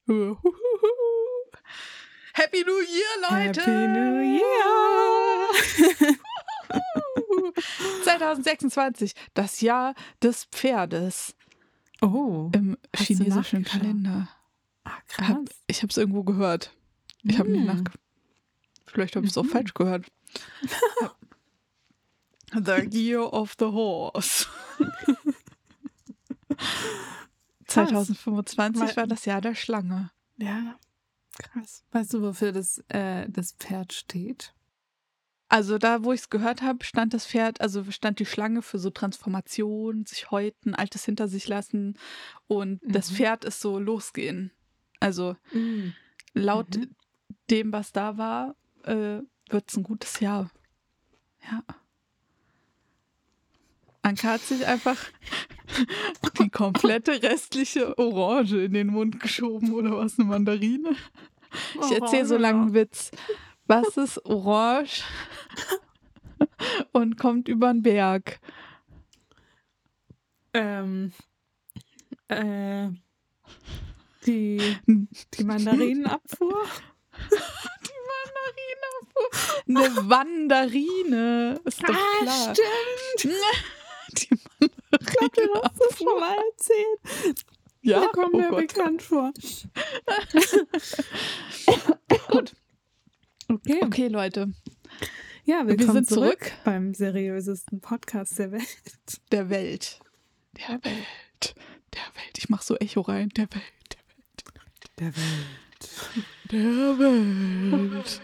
Happy New Year, Leute! Happy New Year! 2026, das Jahr des Pferdes Oh, im hast du chinesischen nachgeschaut? Kalender. Ah, krass. Ich habe es irgendwo gehört. Ich habe nicht Vielleicht habe ich es auch Mhm. falsch gehört. The Year of the Horse. 2025 war das Jahr der Schlange. Ja, krass. Weißt du, wofür das Pferd steht? Also da, wo ich es gehört habe, stand die Schlange für so Transformation, sich häuten, Altes hinter sich lassen und das Pferd ist so losgehen. Also laut dem, was da war, wird es ein gutes Jahr. Ja. Anka hat sich einfach die komplette restliche Orange in den Mund geschoben oder was, eine Mandarine? Ich erzähle so lange einen Witz. Was ist orange und kommt über den Berg? Die Mandarinenabfuhr? Eine Wandarine. Ist doch klar. Stimmt. Die Mandarine. Ich glaube, du hast das schon mal erzählt. Ja, Da kommt mir bekannt vor. Gut. Okay, Leute. Ja, wir sind zurück beim seriösesten Podcast der Welt. Der Welt. Ich mache so Echo rein. Der Welt.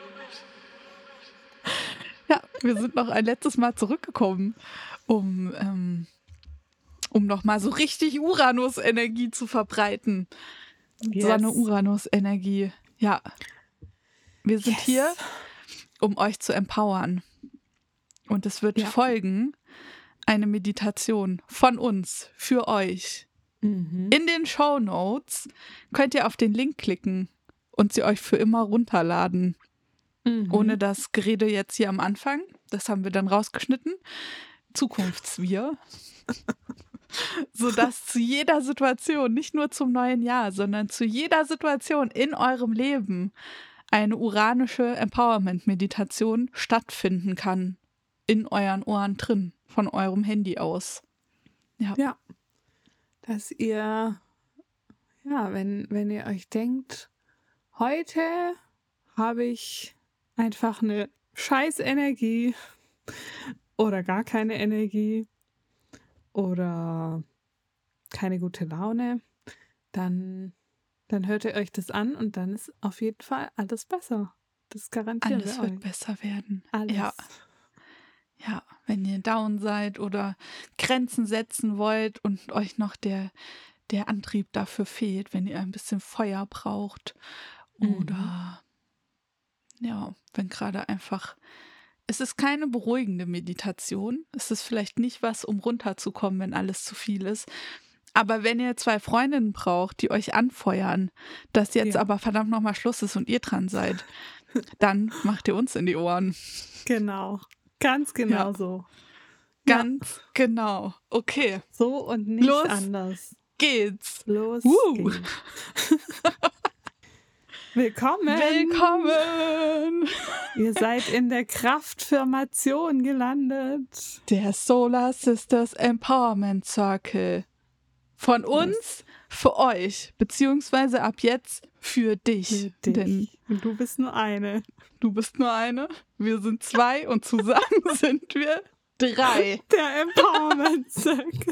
Ja, wir sind noch ein letztes Mal zurückgekommen, um noch mal so richtig Uranus-Energie zu verbreiten. Yes. Sonne-Uranus-Energie. Ja. Wir sind hier, um euch zu empowern. Und es wird folgen eine Meditation von uns für euch. In den Shownotes könnt ihr auf den Link klicken und sie euch für immer runterladen. Ohne das Gerede jetzt hier am Anfang. Das haben wir dann rausgeschnitten. Zukunftswir. Sodass zu jeder Situation, nicht nur zum neuen Jahr, sondern zu jeder Situation in eurem Leben eine uranische Empowerment-Meditation stattfinden kann. In euren Ohren drin, von eurem Handy aus. Ja. Dass ihr, wenn ihr euch denkt, heute habe ich einfach eine scheiß Energie oder gar keine Energie oder keine gute Laune, dann hört ihr euch das an und dann ist auf jeden Fall alles besser. Das garantieren wir euch. Alles wird besser werden. Alles. Ja, wenn ihr down seid oder Grenzen setzen wollt und euch noch der Antrieb dafür fehlt, wenn ihr ein bisschen Feuer braucht oder wenn gerade einfach, es ist keine beruhigende Meditation, es ist vielleicht nicht was, um runterzukommen, wenn alles zu viel ist, aber wenn ihr 2 Freundinnen braucht, die euch anfeuern, dass jetzt aber verdammt nochmal Schluss ist und ihr dran seid, dann macht ihr uns in die Ohren. Genau. Ganz genau so. Ganz genau. Okay. So und nicht anders. Geht's. Los geht's. Willkommen. Ihr seid in der Kraftformation gelandet. Der Solar Sisters Empowerment Circle. Von uns für euch, beziehungsweise ab jetzt für dich. Denn und du bist nur eine. Du bist nur eine, wir sind 2 und zusammen sind wir 3. Der Empowerment Circle.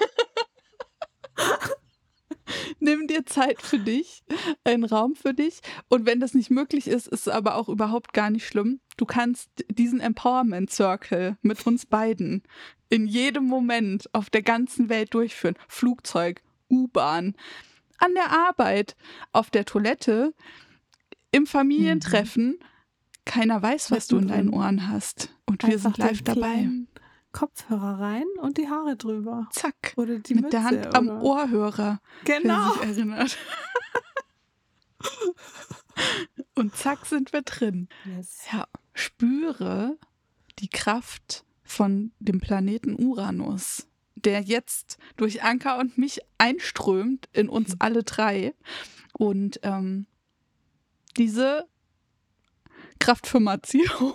Nimm dir Zeit für dich, einen Raum für dich. Und wenn das nicht möglich ist, ist es aber auch überhaupt gar nicht schlimm. Du kannst diesen Empowerment Circle mit uns beiden in jedem Moment auf der ganzen Welt durchführen. Flugzeug, U-Bahn, an der Arbeit, auf der Toilette, im Familientreffen. Keiner weiß, was du in deinen Ohren hast. Und wir sind live dabei. Kopfhörer rein und die Haare drüber. Zack. Oder die mit Mütze, der Hand am Ohrhörer. Genau. Wer sich erinnert. Und zack sind wir drin. Yes. Ja, spüre die Kraft von dem Planeten Uranus, der jetzt durch Anka und mich einströmt in uns alle 3 Und diese Kraftformation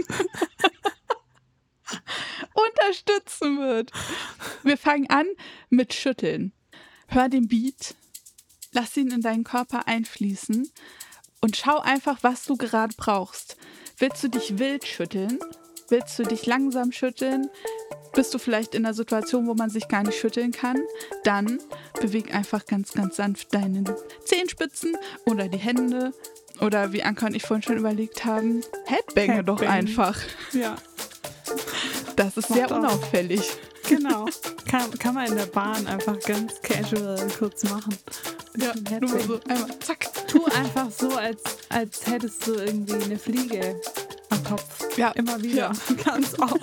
unterstützen wird. Wir fangen an mit Schütteln. Hör den Beat, lass ihn in deinen Körper einfließen und schau einfach, was du gerade brauchst. Willst du dich wild schütteln? Willst du dich langsam schütteln? Bist du vielleicht in einer Situation, wo man sich gar nicht schütteln kann? Dann beweg einfach ganz, ganz sanft deine Zehenspitzen oder die Hände. Oder wie Anka und ich vorhin schon überlegt haben, Headbange doch einfach. Ja. Das ist sehr unauffällig. Genau. Kann man in der Bahn einfach ganz casual kurz machen. Ja, nur so einmal zack. Tu einfach so, als hättest du irgendwie eine Fliege am Kopf. Ja. Immer wieder. Ja. Ganz oft.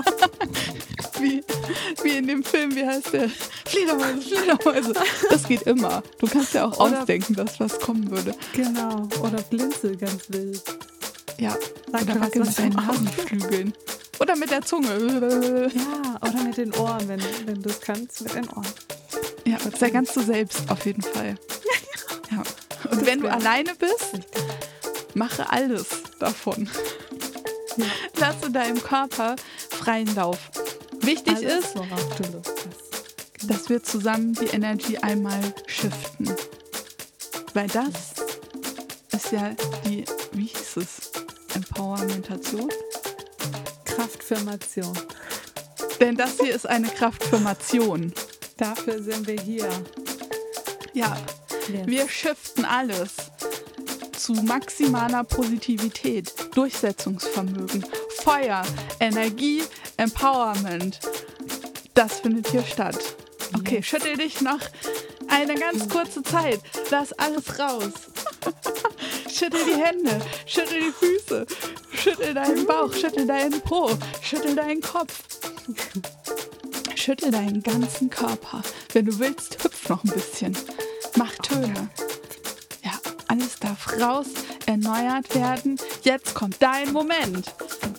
Wie in dem Film, wie heißt der? Fledermäuse. Das geht immer. Du kannst ja auch ausdenken, dass was kommen würde. Genau. Oder blinzel ganz wild. Ja. Oder wackel mit deinen Nasenflügeln. Oder mit der Zunge. Ja, oder mit den Ohren, wenn du es kannst, mit den Ohren. Ja, sei ganz du selbst auf jeden Fall. Ja. Und wenn du alleine bist, mache alles davon. Ja. Lasse deinem Körper freien Lauf. Wichtig alles, ist, worauf du Lust hast. Dass wir zusammen die Energy einmal shiften. Weil das ist ja die, wie hieß es? Empowermentation? Kraftformation. Denn das hier ist eine Kraftformation. Dafür sind wir hier. Ja, yes. Wir shiften alles zu maximaler Positivität, Durchsetzungsvermögen, Feuer, Energie, Empowerment. Das findet hier statt. Okay, yes. Schüttel dich noch eine ganz kurze Zeit. Lass alles raus. Schüttel die Hände, schüttel die Füße, schüttel deinen Bauch, schüttel deinen Po, schüttel deinen Kopf. Schüttel deinen ganzen Körper. Wenn du willst, hüpf noch ein bisschen. Mach Töne. Ja, alles darf raus, erneuert werden. Jetzt kommt dein Moment.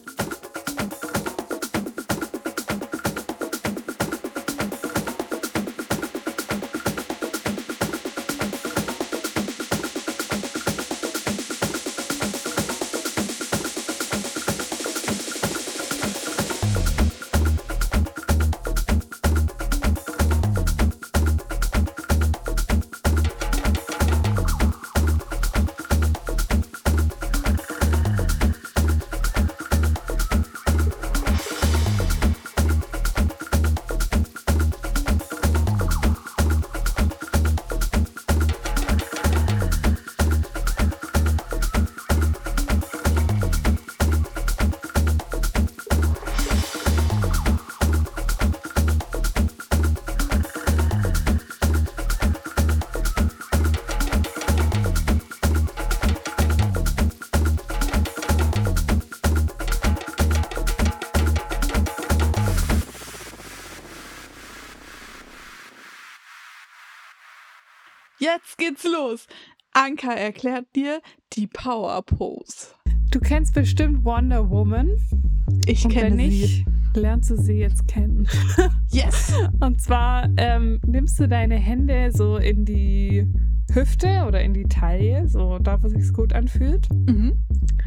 Jetzt geht's los. Anka erklärt dir die Power Pose. Du kennst bestimmt Wonder Woman. Ich kenne sie. Lernst du sie jetzt kennen. Yes! Und zwar nimmst du deine Hände so in die Hüfte oder in die Taille, so da, wo es sich gut anfühlt. Mhm.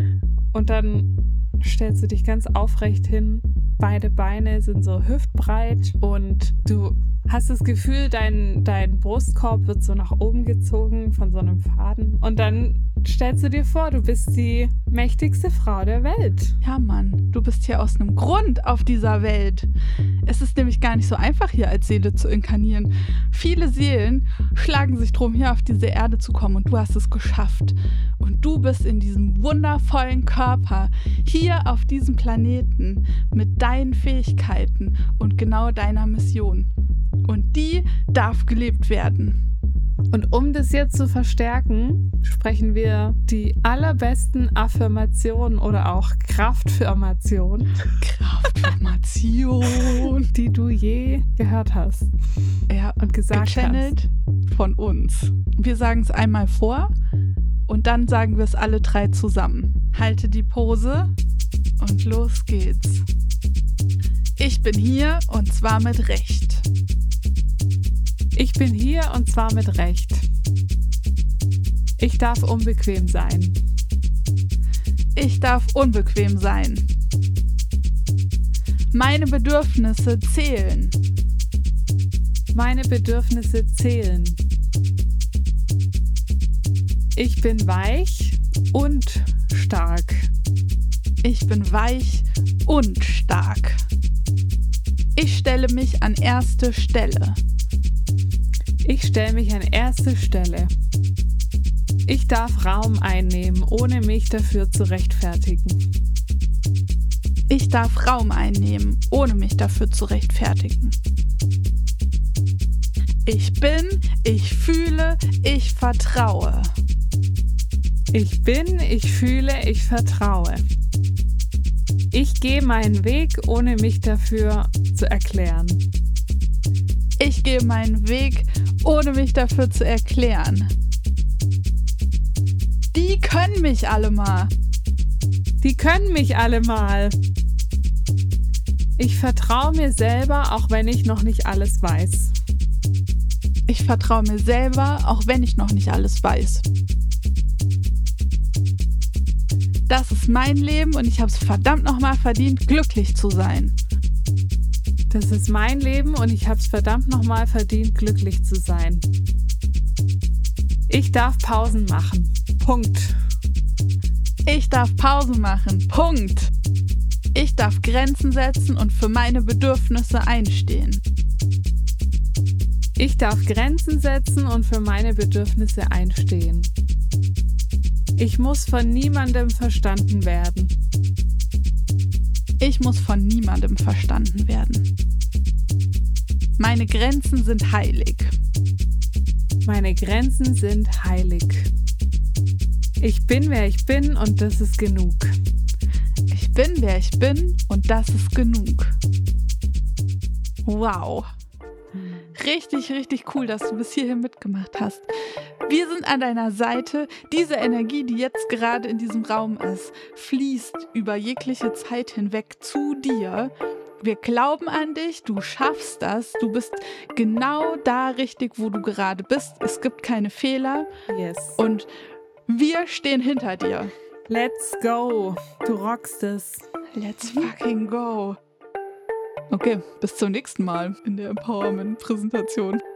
Und dann stellst du dich ganz aufrecht hin. Beide Beine sind so hüftbreit und du hast das Gefühl, dein Brustkorb wird so nach oben gezogen von so einem Faden. Und dann stellst du dir vor, du bist die mächtigste Frau der Welt. Ja, Mann, du bist hier aus einem Grund auf dieser Welt. Es ist nämlich gar nicht so einfach, hier als Seele zu inkarnieren. Viele Seelen schlagen sich drum, hier auf diese Erde zu kommen und du hast es geschafft. Und du bist in diesem wundervollen Körper, hier auf diesem Planeten, mit deinen Fähigkeiten und genau deiner Mission. Und die darf gelebt werden. Und um das jetzt zu verstärken, sprechen wir die allerbesten Affirmationen oder auch Kraftformationen, die du je gehört hast. Ja, und gesagt gechannelt hast. Von uns. Wir sagen es einmal vor und dann sagen wir es alle drei zusammen. Halte die Pose und los geht's. Ich bin hier und zwar mit Recht. Ich bin hier und zwar mit Recht. Ich darf unbequem sein. Ich darf unbequem sein. Meine Bedürfnisse zählen. Meine Bedürfnisse zählen. Ich bin weich und stark. Ich bin weich und stark. Ich stelle mich an erste Stelle. Ich stelle mich an erste Stelle. Ich darf Raum einnehmen, ohne mich dafür zu rechtfertigen. Ich darf Raum einnehmen, ohne mich dafür zu rechtfertigen. Ich bin, ich fühle, ich vertraue. Ich bin, ich fühle, ich vertraue. Ich gehe meinen Weg, ohne mich dafür zu erklären. Ich gehe meinen Weg, ohne mich dafür zu erklären. Die können mich alle mal. Die können mich alle mal. Ich vertraue mir selber, auch wenn ich noch nicht alles weiß. Ich vertraue mir selber, auch wenn ich noch nicht alles weiß. Das ist mein Leben und ich habe es verdammt nochmal verdient, glücklich zu sein. Das ist mein Leben und ich habe es verdammt nochmal verdient, glücklich zu sein. Ich darf Pausen machen. Punkt. Ich darf Pausen machen. Punkt. Ich darf Grenzen setzen und für meine Bedürfnisse einstehen. Ich darf Grenzen setzen und für meine Bedürfnisse einstehen. Ich muss von niemandem verstanden werden. Ich muss von niemandem verstanden werden. Meine Grenzen sind heilig. Meine Grenzen sind heilig. Ich bin, wer ich bin und das ist genug. Ich bin, wer ich bin und das ist genug. Wow. Richtig, richtig cool, dass du bis hierhin mitgemacht hast. Wir sind an deiner Seite. Diese Energie, die jetzt gerade in diesem Raum ist, fließt über jegliche Zeit hinweg zu dir. Wir glauben an dich, du schaffst das. Du bist genau da richtig, wo du gerade bist. Es gibt keine Fehler. Yes. Und wir stehen hinter dir. Let's go. Du rockst es. Let's fucking go. Okay, bis zum nächsten Mal in der Empowerment-Präsentation.